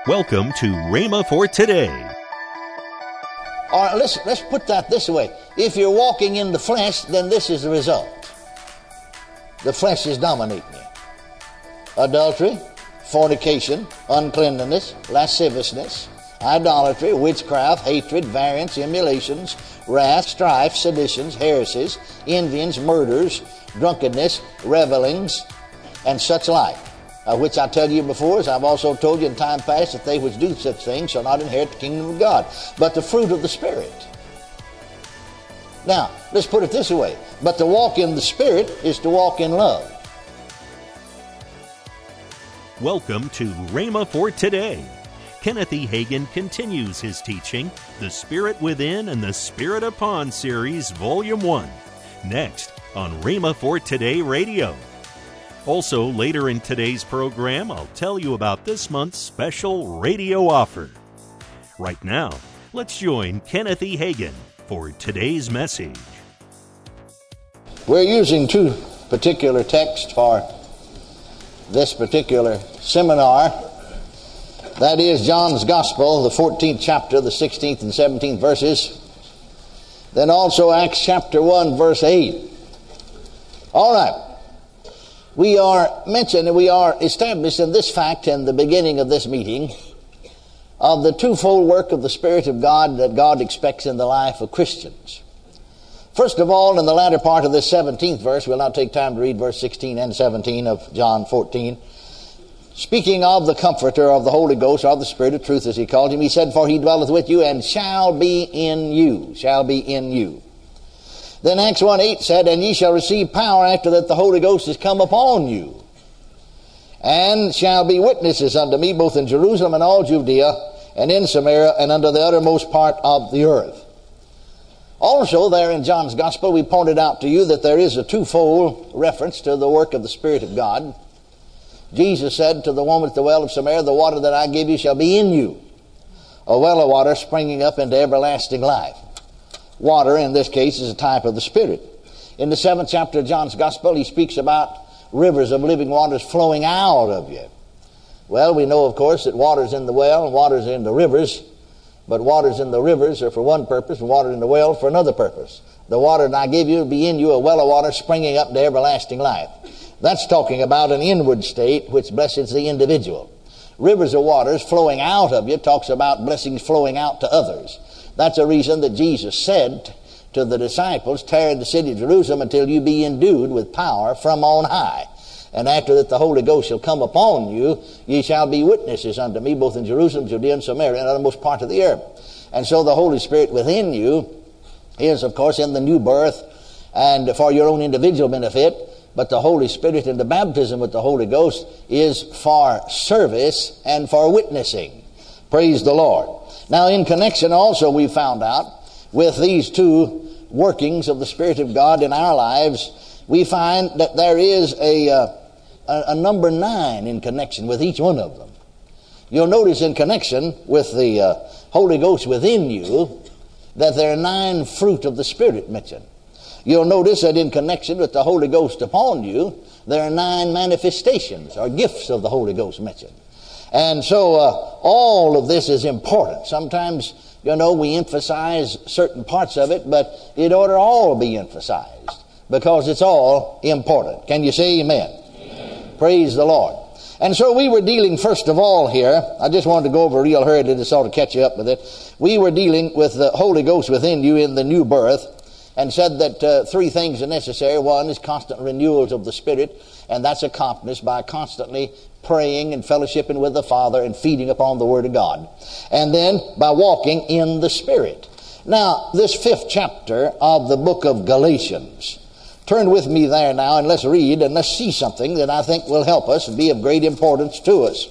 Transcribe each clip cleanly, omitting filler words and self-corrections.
Welcome to Rhema for Today. All right, let's put that this way. If you're walking in the flesh, then this is the result. The flesh is dominating you. Adultery, fornication, uncleanness, lasciviousness, idolatry, witchcraft, hatred, variance, emulations, wrath, strife, seditions, heresies, envyings, murders, drunkenness, revelings, and such like. Which I tell you before, as I've also told you in time past, that they which do such things shall not inherit the kingdom of God. But the fruit of the Spirit. Now, let's put it this way. But to walk in the Spirit is to walk in love. Welcome to Rhema for Today. Kenneth E. Hagin continues his teaching, The Spirit Within and the Spirit Upon series, Volume 1. Next on Rhema for Today Radio. Also, later in today's program, I'll tell you about this month's special radio offer. Right now, let's join Kenneth E. Hagin for today's message. We're using two particular texts for this particular seminar. That is John's Gospel, the 14th chapter, the 16th and 17th verses. Then also Acts chapter 1, verse 8. All right. We are established in this fact in the beginning of this meeting of the twofold work of the Spirit of God that God expects in the life of Christians. First of all, in the latter part of this 17th verse, we'll not take time to read verse 16 and 17 of John 14. Speaking of the Comforter of the Holy Ghost, or the Spirit of truth as he called him, he said, "For he dwelleth with you and shall be in you." Shall be in you. Then Acts 1:8 said, "And ye shall receive power after that the Holy Ghost is come upon you, and shall be witnesses unto me both in Jerusalem and all Judea, and in Samaria, and unto the uttermost part of the earth." Also there in John's Gospel we pointed out to you that there is a twofold reference to the work of the Spirit of God. Jesus said to the woman at the well of Samaria, "The water that I give you shall be in you, a well of water springing up into everlasting life." Water, in this case, is a type of the Spirit. In the 7th chapter of John's Gospel, he speaks about rivers of living waters flowing out of you. Well, we know, of course, that water's in the well and water's in the rivers, but waters in the rivers are for one purpose and water in the well for another purpose. The water that I give you will be in you, a well of water springing up into everlasting life. That's talking about an inward state which blesses the individual. Rivers of waters flowing out of you talks about blessings flowing out to others. That's a reason that Jesus said to the disciples, "Tarry in the city of Jerusalem until you be endued with power from on high. And after that the Holy Ghost shall come upon you, ye shall be witnesses unto me both in Jerusalem, Judea, and Samaria, and uttermost part of the earth." And so the Holy Spirit within you is, of course, in the new birth and for your own individual benefit, but the Holy Spirit in the baptism with the Holy Ghost is for service and for witnessing. Praise the Lord. Now, in connection also, we found out with these two workings of the Spirit of God in our lives, we find that there is a number 9 in connection with each one of them. You'll notice in connection with the Holy Ghost within you that there are 9 fruit of the Spirit mentioned. You'll notice that in connection with the Holy Ghost upon you, there are 9 manifestations or gifts of the Holy Ghost mentioned. And so all of this is important. Sometimes, we emphasize certain parts of it, but it ought to all be emphasized because it's all important. Can you say amen? Amen. Praise the Lord. And so we were dealing first of all here, I just wanted to go over real hurriedly to sort of catch you up with it. We were dealing with the Holy Ghost within you in the new birth and said that 3 things are necessary. One is constant renewals of the Spirit, and that's accomplished by constantly praying and fellowshipping with the Father and feeding upon the Word of God. And then by walking in the Spirit. Now, this 5th chapter of the book of Galatians. Turn with me there now and let's read and let's see something that I think will help us and be of great importance to us.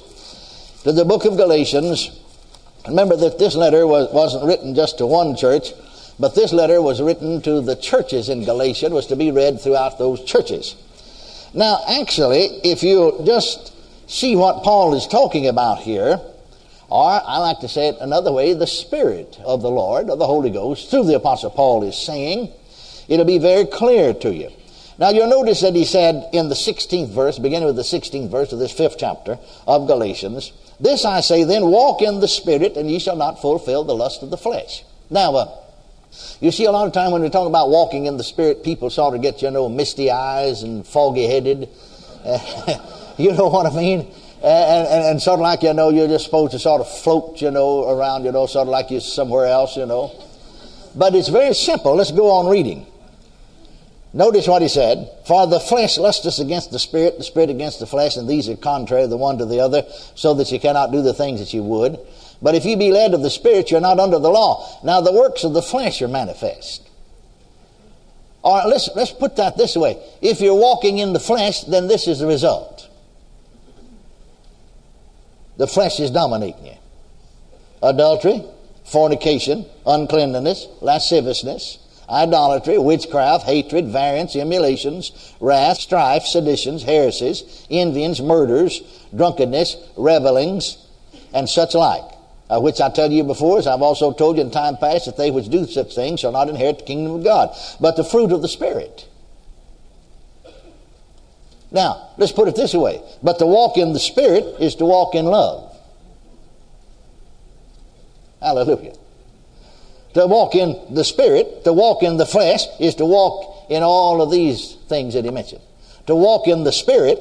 To the book of Galatians. Remember that this letter wasn't written just to one church, but this letter was written to the churches in Galatia. It was to be read throughout those churches. Now, actually, if you just see what Paul is talking about here, or I like to say it another way, the Spirit of the Lord, of the Holy Ghost, through the Apostle Paul is saying, it'll be very clear to you. Now you'll notice that he said in the 16th verse, beginning with the 16th verse of this 5th chapter of Galatians, This I say then, walk in the Spirit, and ye shall not fulfill the lust of the flesh. Now, you see, a lot of time when we talk about walking in the Spirit, people sort of get, misty eyes and foggy-headed. You know what I mean? And sort of like, you're just supposed to sort of float, around, sort of like you're somewhere else, But it's very simple. Let's go on reading. Notice what he said. For the flesh lusteth against the Spirit against the flesh, and these are contrary the one to the other, so that you cannot do the things that you would. But if you be led of the Spirit, you're not under the law. Now the works of the flesh are manifest. All right, let's put that this way. If you're walking in the flesh, then this is the result. The flesh is dominating you. Adultery, fornication, uncleanness, lasciviousness, idolatry, witchcraft, hatred, variance, emulations, wrath, strife, seditions, heresies, envyings, murders, drunkenness, revellings, and such like. Which I tell you before, as I've also told you in time past, that they which do such things shall not inherit the kingdom of God. But the fruit of the Spirit. Now, let's put it this way. But to walk in the Spirit is to walk in love. Hallelujah. To walk in the Spirit, to walk in the flesh, is to walk in all of these things that he mentioned. To walk in the Spirit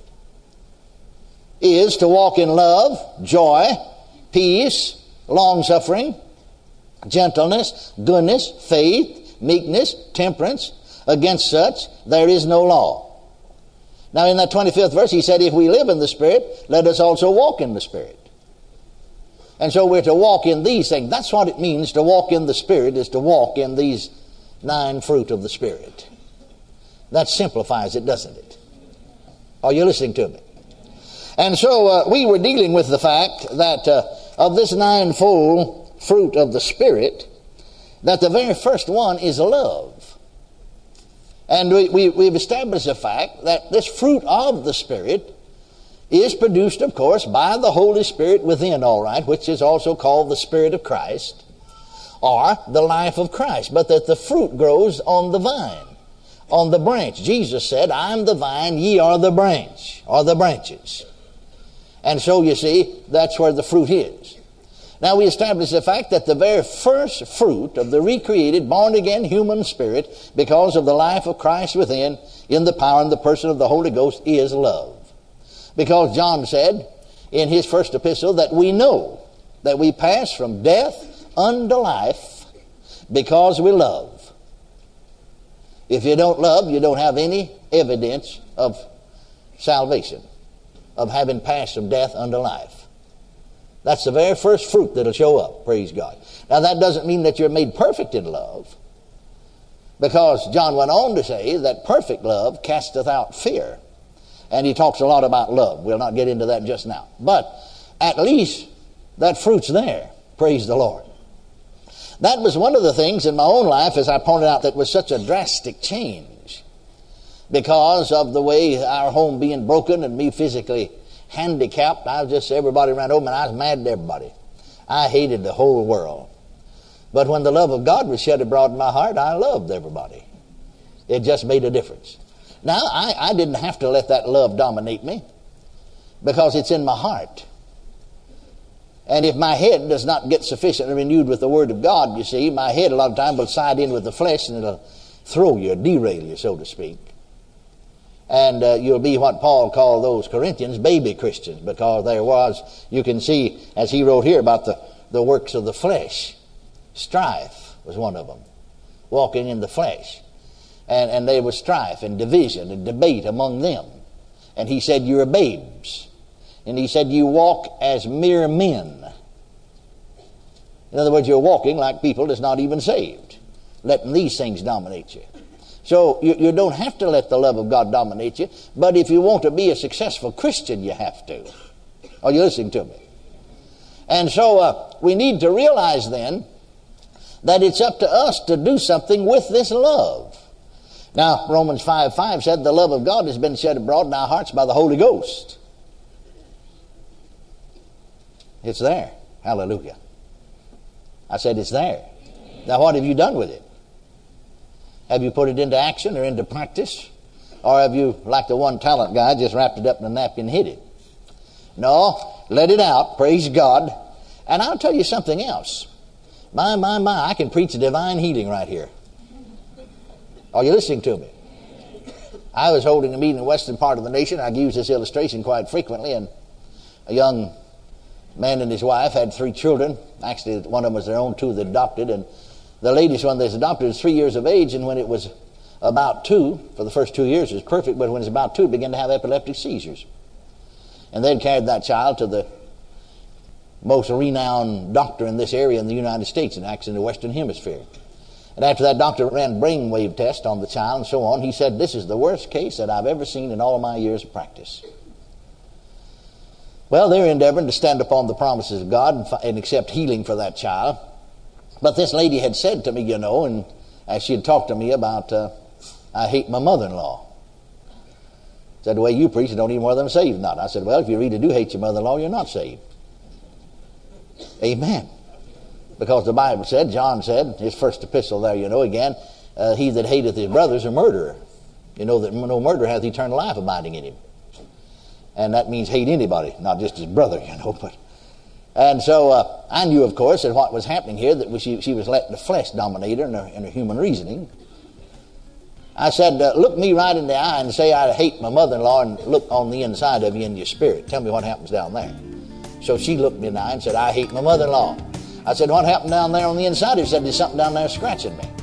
is to walk in love, joy, peace, long-suffering, gentleness, goodness, faith, meekness, temperance. Against such there is no law. Now in that 25th verse he said, if we live in the Spirit, let us also walk in the Spirit. And so we're to walk in these things. That's what it means to walk in the Spirit, is to walk in these 9 fruit of the Spirit. That simplifies it, doesn't it? Are you listening to me? And so we were dealing with the fact that of this 9-fold fruit of the Spirit, that the very first one is love. And we've established the fact that this fruit of the Spirit is produced, of course, by the Holy Spirit within, all right, which is also called the Spirit of Christ, or the life of Christ, but that the fruit grows on the vine, on the branch. Jesus said, I'm the vine, ye are the branch, or the branches. And so, you see, that's where the fruit is. Now, we establish the fact that the very first fruit of the recreated, born-again human spirit, because of the life of Christ within, in the power and the person of the Holy Ghost, is love. Because John said in his first epistle that we know that we pass from death unto life because we love. If you don't love, you don't have any evidence of salvation, of having passed from death unto life. That's the very first fruit that'll show up, praise God. Now that doesn't mean that you're made perfect in love, because John went on to say that perfect love casteth out fear. And he talks a lot about love. We'll not get into that just now. But at least that fruit's there. Praise the Lord. That was one of the things in my own life, as I pointed out, that was such a drastic change. Because of the way our home being broken and me physically handicapped, everybody ran over and I was mad at everybody. I hated the whole world. But when the love of God was shed abroad in my heart, I loved everybody. It just made a difference. Now, I didn't have to let that love dominate me, because it's in my heart. And if my head does not get sufficiently renewed with the Word of God, you see, my head a lot of times will side in with the flesh and it'll throw you, derail you, so to speak. And you'll be what Paul called those Corinthians, baby Christians, because there was, you can see, as he wrote here about the works of the flesh. Strife was one of them, walking in the flesh. And there was strife and division and debate among them. And he said, you're babes. And he said, you walk as mere men. In other words, you're walking like people that's not even saved, letting these things dominate you. So you don't have to let the love of God dominate you, but if you want to be a successful Christian, you have to. Are you listening to me? And so we need to realize then that it's up to us to do something with this love. Now, Romans 5:5 said the love of God has been shed abroad in our hearts by the Holy Ghost. It's there. Hallelujah. I said it's there. Now, what have you done with it? Have you put it into action or into practice? Or have you, like the one talent guy, just wrapped it up in a napkin and hid it? No, let it out, praise God. And I'll tell you something else. My, I can preach a divine healing right here. Are you listening to me? I was holding a meeting in the western part of the nation. I use this illustration quite frequently, and a young man and his wife had 3 children. Actually, one of them was their own, 2 they adopted, and the latest one they adopted was 3 years of age, and when it was about 2, for the first 2 years it was perfect, but when it was about 2, it began to have epileptic seizures. And they'd carried that child to the most renowned doctor in this area in the United States, and actually in the Western Hemisphere. And after that doctor ran brainwave tests on the child and so on, he said, this is the worst case that I've ever seen in all of my years of practice. Well, they're endeavoring to stand upon the promises of God and accept healing for that child. But this lady had said to me, you know, and as she had talked to me about, I hate my mother-in-law. Said, the way you preach, you don't even know whether I'm saved or not. I said, well, if you really do hate your mother-in-law, you're not saved. Amen. Because the Bible said, John said, his first epistle there, you know, again, he that hateth his brother is a murderer. You know that no murderer hath eternal life abiding in him. And that means hate anybody, not just his brother, you know. And so I knew, of course, that what was happening here, that she was letting the flesh dominate her in her human reasoning. I said, look me right in the eye and say I hate my mother-in-law, and look on the inside of you in your spirit. Tell me what happens down there. So she looked me in the eye and said, I hate my mother-in-law. I said, what happened down there on the inside? He said, there's something down there scratching me.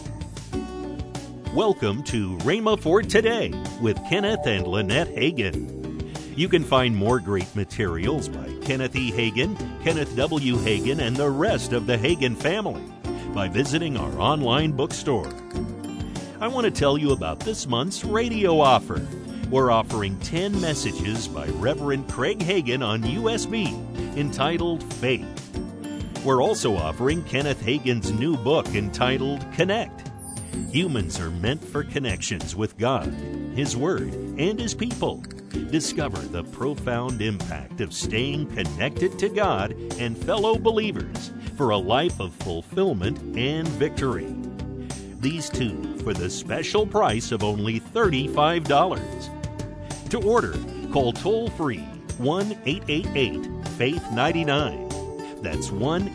Welcome to Rhema for Today with Kenneth and Lynette Hagin. You can find more great materials by Kenneth E. Hagin, Kenneth W. Hagin, and the rest of the Hagin family by visiting our online bookstore. I want to tell you about this month's radio offer. We're offering 10 messages by Reverend Craig Hagin on USB entitled Faith. We're also offering Kenneth Hagin's new book entitled Connect. Humans are meant for connections with God, His Word, and His people. Discover the profound impact of staying connected to God and fellow believers for a life of fulfillment and victory. These two for the special price of only $35. To order, call toll-free 1-888-FAITH-99. That's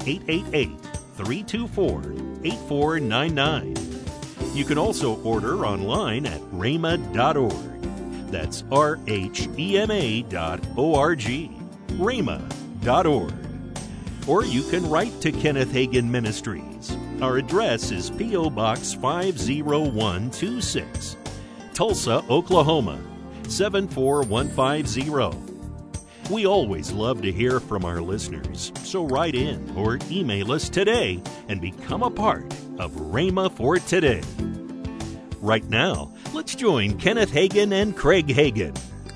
1-888-324-8499. You can also order online at rhema.org. That's RHEMA.org. rhema.org. Or you can write to Kenneth Hagin Ministries. Our address is P.O. Box 50126, Tulsa, Oklahoma 74150. We always love to hear from our listeners, so write in or email us today and become a part of Rhema for Today. Right now, let's join Kenneth Hagin and Craig Hagin.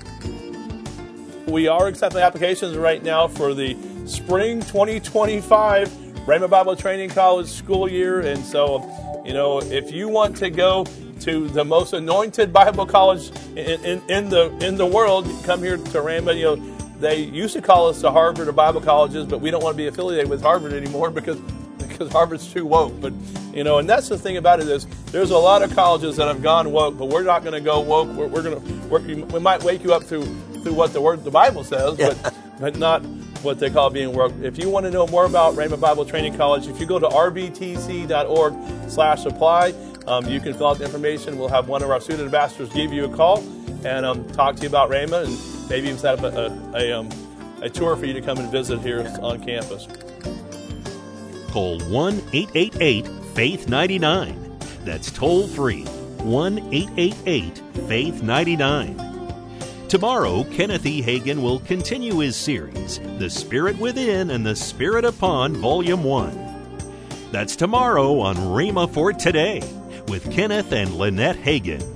We are accepting applications right now for the spring 2025 Rhema Bible Training College school year. And so, you know, if you want to go to the most anointed Bible college in the world, come here to Rhema. You know, they used to call us the Harvard or Bible colleges, but we don't want to be affiliated with Harvard anymore because Harvard's too woke. But, you know, and that's the thing about it is there's a lot of colleges that have gone woke, but we're not going to go woke. We might wake you up through what the Bible says, but not what they call being woke. If you want to know more about Rhema Bible Training College, if you go to rbtc.org/apply, you can fill out the information. We'll have one of our student ambassadors give you a call and talk to you about Rhema, and maybe even set up a tour for you to come and visit here on campus. Call 1-888-FAITH-99. That's toll-free, 1-888-FAITH-99. Tomorrow, Kenneth E. Hagin will continue his series, The Spirit Within and the Spirit Upon, Volume 1. That's tomorrow on Rhema for Today with Kenneth and Lynette Hagin.